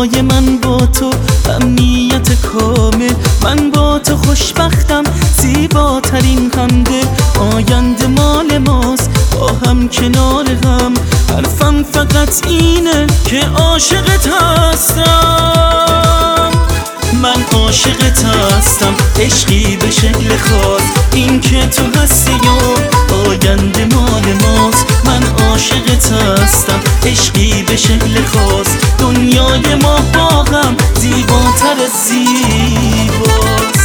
دنیای من با تو امنیت کامل، من با تو خوشبختم، زیباترین همده. آینده مال ماست با هم کنار هم، حرفم فقط اینه که عاشقت هستم. من عاشقت هستم، عشقی به شکل خاص، این که تو هستی و آینده مال ماست. من عاشقت هستم، عشقی به شکل خاص، دنیای ما با هم زیباتر از زیباست.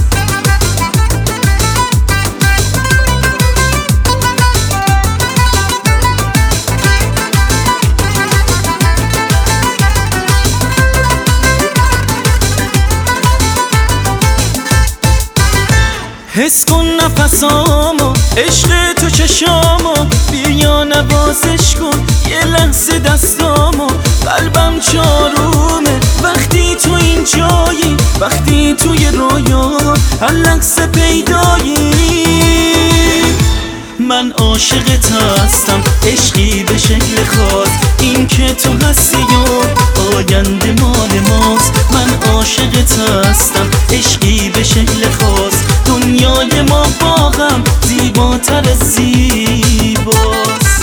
حس کن نفسامو، عشق تو چشامو، بیا نوازش کن یه لحظه دستامو. قلبم چارومه وقتی تو این جایی، وقتی توی رویا هر لحظه پیدایی. من عاشقت هستم، عشقی به شکل خاص، این که تو هستی و آینده مال ماست. من عاشقت هستم، عشقی به شکل خاص، دنیای ما با هم زیباتر از زیباست.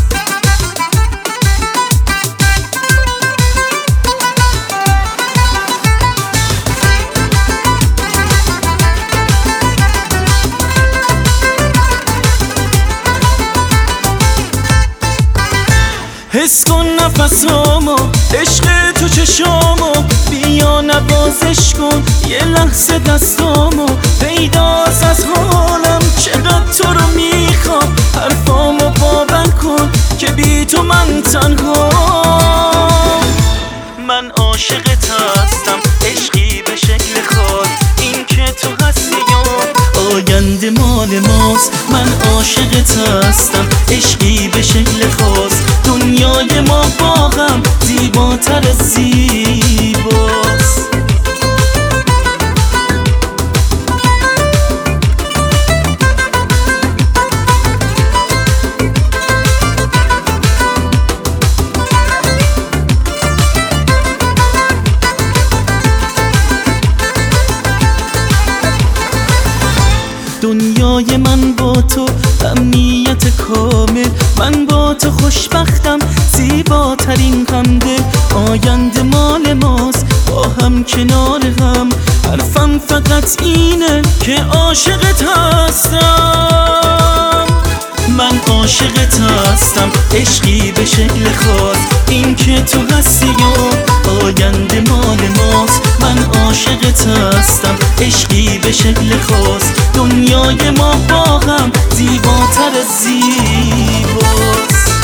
حس کن نفسامو، عشق تو چشامو، بیا نوازش کن یه لحظه دستامو. پیداست از حالم چقدر تو رو میخوام، حرفامو باور کن که بی تو من تنها. من عاشقت هستم، عشقی به شکل خاص، این که تو هستی و آینده مال ماست. من عاشقت هستم، عشقی به شکل خاص، دنیای ما با هم زیباتر از زیباست. دنیای من با تو امنیت کامل، من با تو خوشبختم، زیباترین همده. آینده مال ماست با هم کنار هم، حرفم فقط اینه که عاشقت هستم. من عاشقت هستم، عشقی به شکل خاص، این که تو هستی و آینده مال ماست. من عاشقت هستم، عشقی به شکل خاص، دنیای ما با هم زیباتر از زیباست.